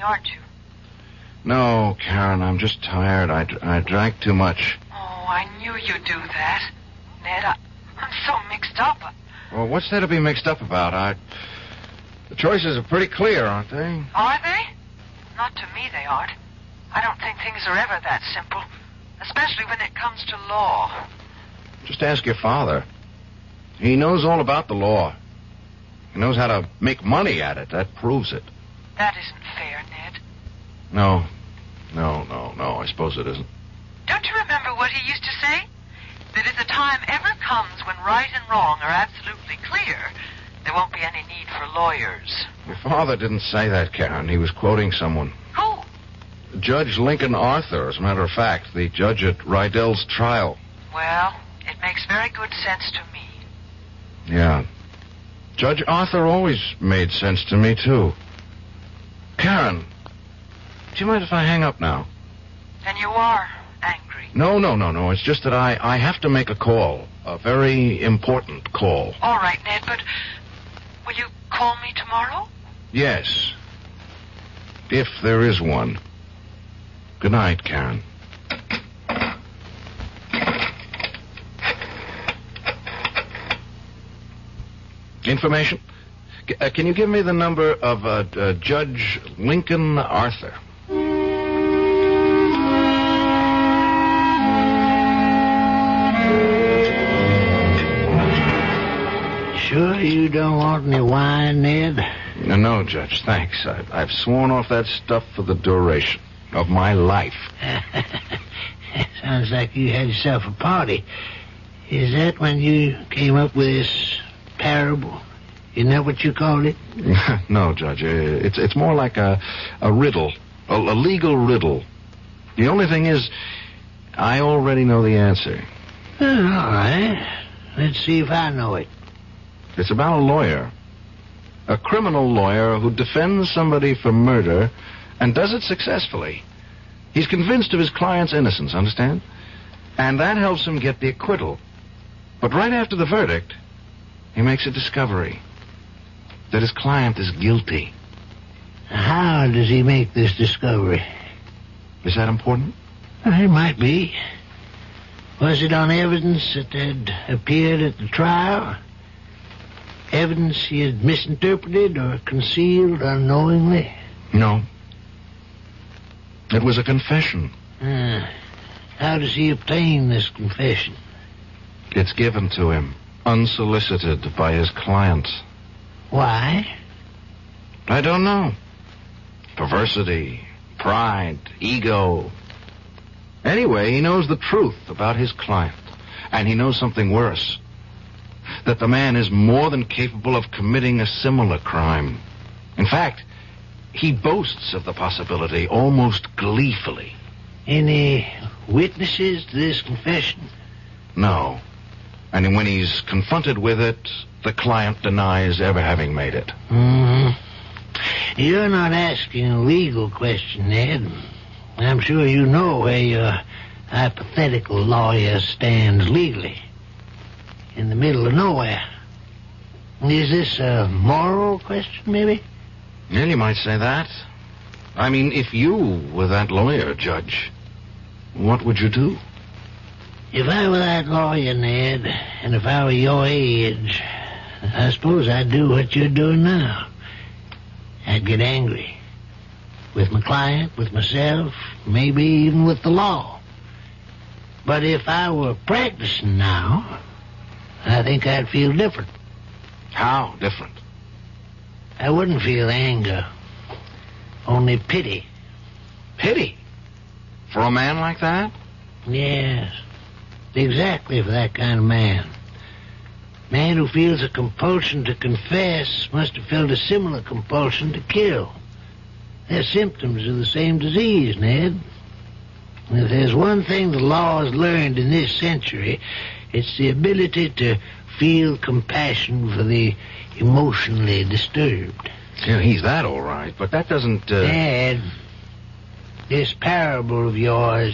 aren't you? No, Karen, I'm just tired. I drank too much. Oh, I knew you'd do that. Ned, I'm so mixed up. Well, what's there to be mixed up about? The choices are pretty clear, aren't they? Are they? Not to me, they aren't. I don't think things are ever that simple, especially when it comes to law. Just ask your father. He knows all about the law. He knows how to make money at it. That proves it. That isn't fair, Ned. No, I suppose it isn't. Don't you remember what he used to say? That if the time ever comes when right and wrong are absolutely clear, there won't be any need for lawyers. Your father didn't say that, Karen. He was quoting someone. Who? Judge Lincoln Arthur, as a matter of fact, the judge at Rydell's trial. Well, it makes very good sense to me. Yeah. Judge Arthur always made sense to me, too. Karen, do you mind if I hang up now? Then you are angry. No. It's just that I have to make a call. A very important call. All right, Ned, but will you call me tomorrow? Yes. If there is one. Good night, Karen. Information? Can you give me the number of Judge Lincoln Arthur? Sure you don't want any wine, Ned? No, Judge, thanks. I've sworn off that stuff for the duration of my life. Sounds like you had yourself a party. Is that when you came up with this parable? Isn't that what you called it? No, Judge. It's more like a riddle, a legal riddle. The only thing is, I already know the answer. All right. Let's see if I know it. It's about a lawyer. A criminal lawyer who defends somebody for murder and does it successfully. He's convinced of his client's innocence, understand? And that helps him get the acquittal. But right after the verdict, he makes a discovery that his client is guilty. How does he make this discovery? Is that important? It might be. Was it on evidence that had appeared at the trial? Evidence he had misinterpreted or concealed unknowingly? No. It was a confession. How does he obtain this confession? It's given to him, unsolicited by his client. Why? I don't know. Perversity, pride, ego. Anyway, he knows the truth about his client. And he knows something worse. That the man is more than capable of committing a similar crime. In fact, he boasts of the possibility almost gleefully. Any witnesses to this confession? No. And when he's confronted with it, the client denies ever having made it. You're not asking a legal question, Ned. I'm sure you know where your hypothetical lawyer stands legally. In the middle of nowhere. Is this a moral question, maybe? Well, you might say that. I mean, if you were that lawyer, Judge, what would you do? If I were that lawyer, Ned, and if I were your age, I suppose I'd do what you're doing now. I'd get angry. With my client, with myself, maybe even with the law. But if I were practicing now, I think I'd feel different. How different? I wouldn't feel anger. Only pity. Pity? For a man like that? Yes. Exactly for that kind of man. Man who feels a compulsion to confess must have felt a similar compulsion to kill. They're symptoms of the same disease, Ned. And if there's one thing the law has learned in this century, it's the ability to feel compassion for the emotionally disturbed. Yeah, he's that all right, but that doesn't... Ned, this parable of yours,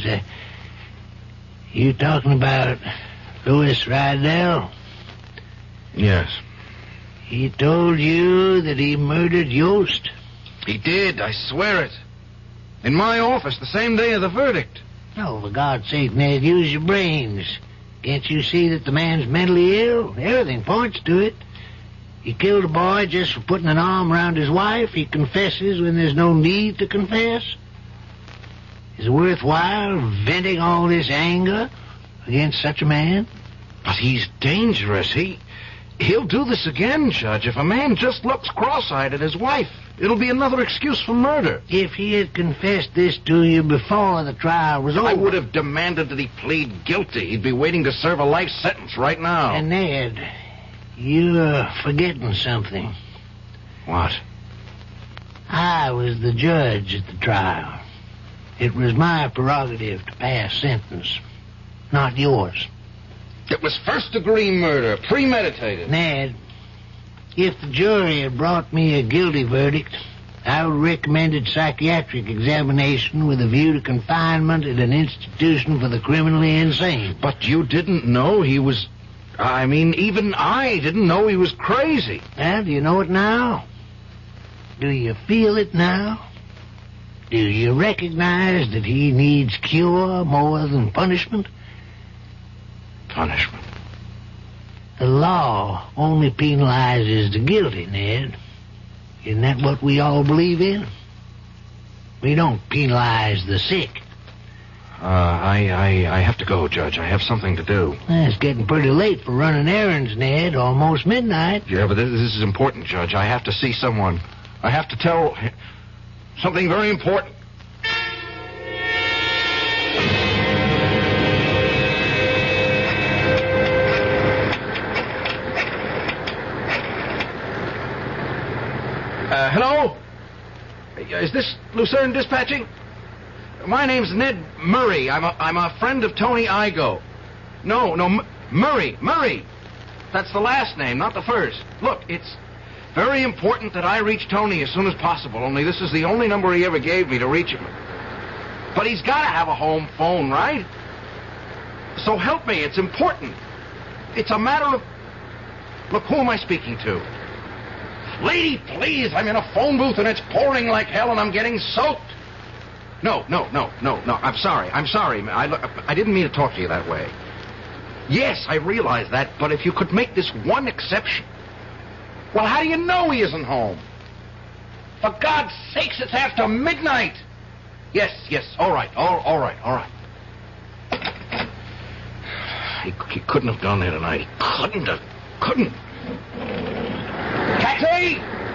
you talking about Louis Rydell? Yes. He told you that he murdered Yost? He did, I swear it. In my office, the same day of the verdict. Oh, for God's sake, Ned, use your brains. Can't you see that the man's mentally ill? Everything points to it. He killed a boy just for putting an arm around his wife. He confesses when there's no need to confess. Is it worthwhile venting all this anger against such a man? But he's dangerous. He'll do this again, Judge. If a man just looks cross-eyed at his wife, it'll be another excuse for murder. If he had confessed this to you before the trial was over... I would have demanded that he plead guilty. He'd be waiting to serve a life sentence right now. And Ned, you're forgetting something. What? I was the judge at the trial. It was my prerogative to pass sentence, not yours. It was first-degree murder, premeditated. Ned, if the jury had brought me a guilty verdict, I would have recommended psychiatric examination with a view to confinement at an institution for the criminally insane. But you didn't know he was... even I didn't know he was crazy. Well, do you know it now? Do you feel it now? Do you recognize that he needs cure more than punishment? Punishment? The law only penalizes the guilty, Ned. Isn't that what we all believe in? We don't penalize the sick. I have to go, Judge. I have something to do. It's getting pretty late for running errands, Ned. Almost midnight. Yeah, but this is important, Judge. I have to see someone. I have to tell something very important. Hello? Is this Lucerne Dispatching? My name's Ned Murray. I'm a friend of Tony Igoe. No, Murray. That's the last name, not the first. Look, it's very important that I reach Tony as soon as possible, only this is the only number he ever gave me to reach him. But he's got to have a home phone, right? So help me, it's important. It's a matter of... Look, who am I speaking to? Lady, please, I'm in a phone booth and it's pouring like hell and I'm getting soaked. No, I'm sorry. I didn't mean to talk to you that way. Yes, I realize that, but if you could make this one exception... Well, how do you know he isn't home? For God's sakes, it's after midnight. Yes, all right. He couldn't have gone there tonight. He couldn't. Taxi!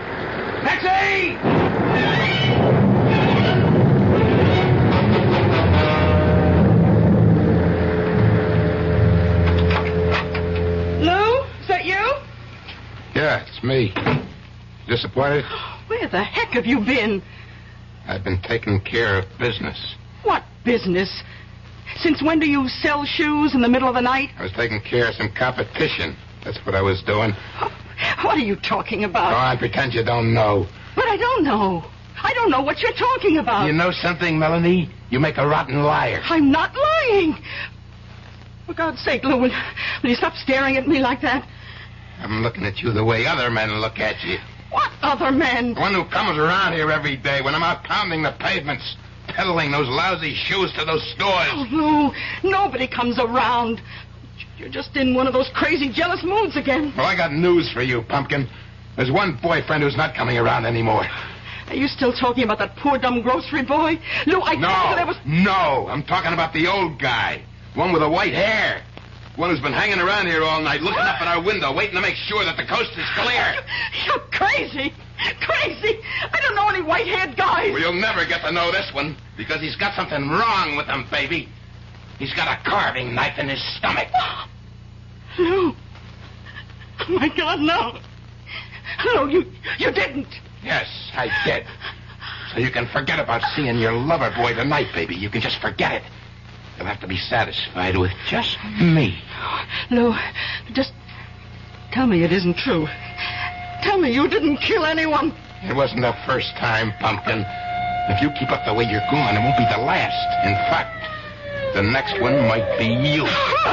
Lou, is that you? Yeah, it's me. Disappointed? Where the heck have you been? I've been taking care of business. What business? Since when do you sell shoes in the middle of the night? I was taking care of some competition. That's what I was doing. What are you talking about? Go on, pretend you don't know. But I don't know. I don't know what you're talking about. You know something, Melanie? You make a rotten liar. I'm not lying. For God's sake, Lou, will you stop staring at me like that? I'm looking at you the way other men look at you. What other men? The one who comes around here every day when I'm out pounding the pavements, peddling those lousy shoes to those stores. Oh, Lou, nobody comes around. You're just in one of those crazy, jealous moods again. Well, I got news for you, Pumpkin. There's one boyfriend who's not coming around anymore. Are you still talking about that poor, dumb grocery boy? Lou, I told you there was... No, I'm talking about the old guy. One with the white hair. One who's been hanging around here all night, looking up at our window, waiting to make sure that the coast is clear. You're crazy. Crazy. I don't know any white-haired guys. Well, you'll never get to know this one, because he's got something wrong with him, baby. He's got a carving knife in his stomach. Lou. Oh, my God, no. No, you didn't. Yes, I did. So you can forget about seeing your lover boy tonight, baby. You can just forget it. You'll have to be satisfied with just me. Lou, just tell me it isn't true. Tell me you didn't kill anyone. It wasn't the first time, Pumpkin. If you keep up the way you're going, it won't be the last. In fact, the next one might be you.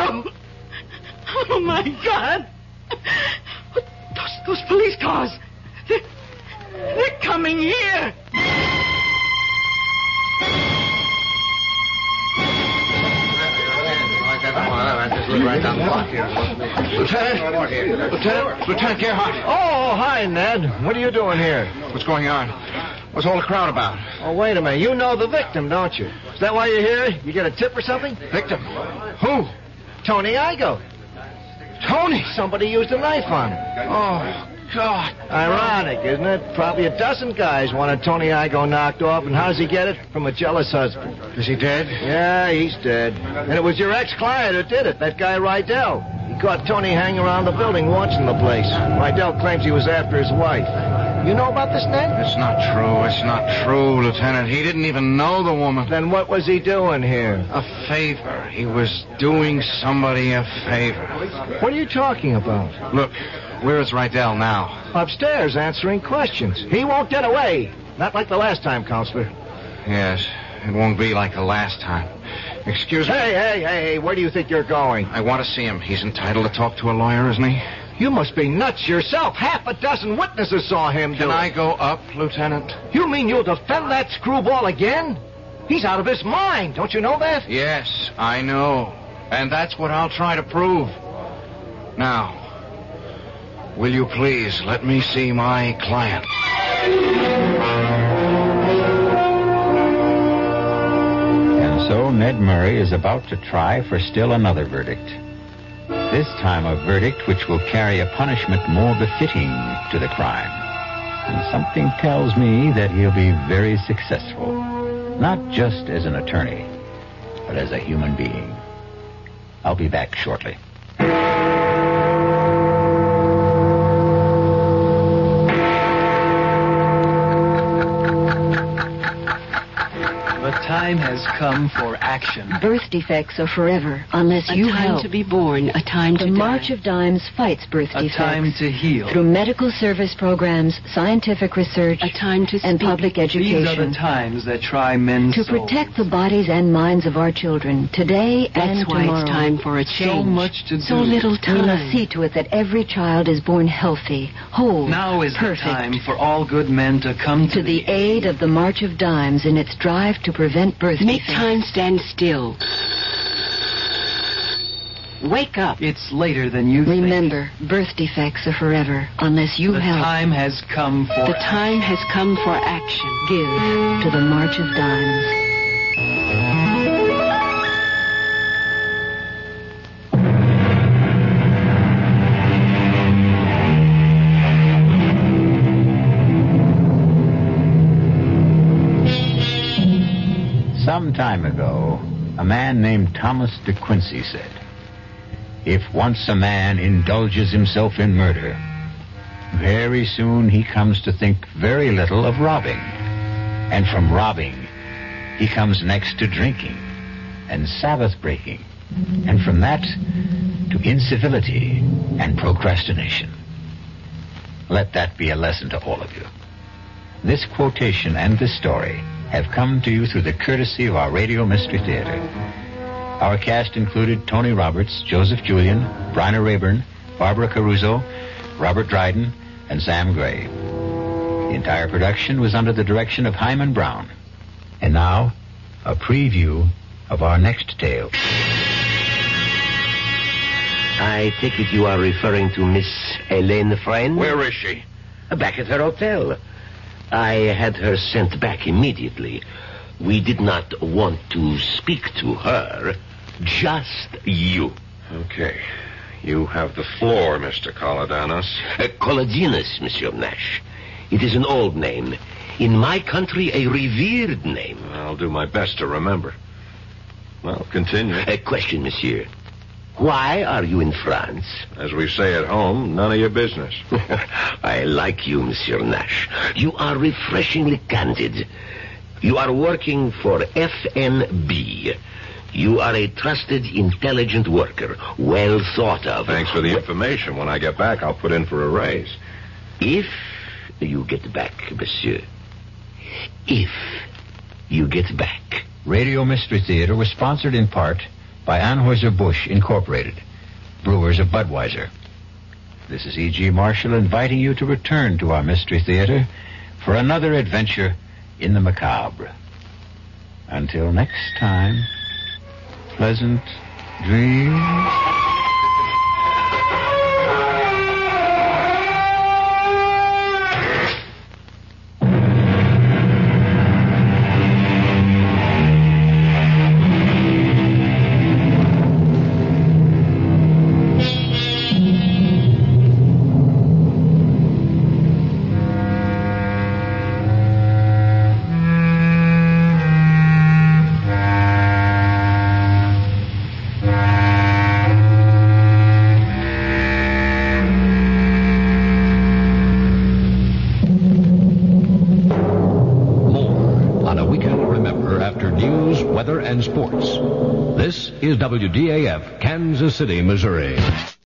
Oh my God. Those police cars. They're coming here. Lieutenant Gerhardt. Oh, hi, Ned. What are you doing here? What's going on? What's all the crowd about? Oh, wait a minute. You know the victim, don't you? Is that why you're here? You get a tip or something? Victim? Who? Tony Igo. Tony? Somebody used a knife on him. Oh, God. Ironic, isn't it? Probably a dozen guys wanted Tony Igo knocked off, and how does he get it? From a jealous husband. Is he dead? Yeah, he's dead. And it was your ex-client who did it, that guy Rydell. He caught Tony hanging around the building watching the place. Rydell claims he was after his wife. You know about this, Ned? It's not true. It's not true, Lieutenant. He didn't even know the woman. Then what was he doing here? A favor. He was doing somebody a favor. What are you talking about? Look, where is Rydell now? Upstairs, answering questions. He won't get away. Not like the last time, Counselor. Yes, it won't be like the last time. Excuse me. Hey, where do you think you're going? I want to see him. He's entitled to talk to a lawyer, isn't he? You must be nuts yourself. Half a dozen witnesses saw him do it. Can I go up, Lieutenant? You mean you'll defend that screwball again? He's out of his mind. Don't you know that? Yes, I know. And that's what I'll try to prove. Now, will you please let me see my client? And so Ned Murray is about to try for still another verdict. This time a verdict which will carry a punishment more befitting to the crime. And something tells me that he'll be very successful. Not just as an attorney, but as a human being. I'll be back shortly. The time has come for action. Birth defects are forever unless you help. A time to be born, a time to die. The March of Dimes fights birth defects. A time to heal. Through medical service programs, scientific research, a time to and speak. public education. These are the times that try men's to souls. protect the bodies and minds of our children today and That's why tomorrow. it's time for a change. So much to do. So little time. We must see to it that every child is born healthy, whole, Now is perfect. the time for all good men to come To the aid of the March of Dimes in its drive to prevent birth Make defects. time stand still. Wake up. It's later than you Remember, birth defects are forever unless you The help. time has come for The time has come for action. Give to the March of Dimes. Some time ago, a man named Thomas De Quincey said, "If once a man indulges himself in murder, very soon he comes to think very little of robbing. And from robbing, he comes next to drinking and Sabbath breaking. And from that, to incivility and procrastination." Let that be a lesson to all of you. This quotation and this story have come to you through the courtesy of our Radio Mystery Theater. Our cast included Tony Roberts, Joseph Julian, Bryna Rayburn, Barbara Caruso, Robert Dryden, and Sam Gray. The entire production was under the direction of Hyman Brown. And now, a preview of our next tale. I take it you are referring to Miss Helene Friend? Where is she? Back at her hotel. I had her sent back immediately. We did not want to speak to her, just you. Okay. You have the floor, Mr. Kolodinos. Kolodinos, Monsieur Nash. It is an old name. In my country, a revered name. I'll do my best to remember. Well, continue. A question, monsieur. Why are you in France? As we say at home, none of your business. I like you, Monsieur Nash. You are refreshingly candid. You are working for FNB. You are a trusted, intelligent worker, well thought of. Thanks for the information. When I get back, I'll put in for a raise. If you get back, monsieur. If you get back. Radio Mystery Theater was sponsored in part by Anheuser-Busch Incorporated, brewers of Budweiser. This is E.G. Marshall inviting you to return to our Mystery Theater for another adventure in the macabre. Until next time, pleasant dreams. and sports. This is WDAF, Kansas City, Missouri.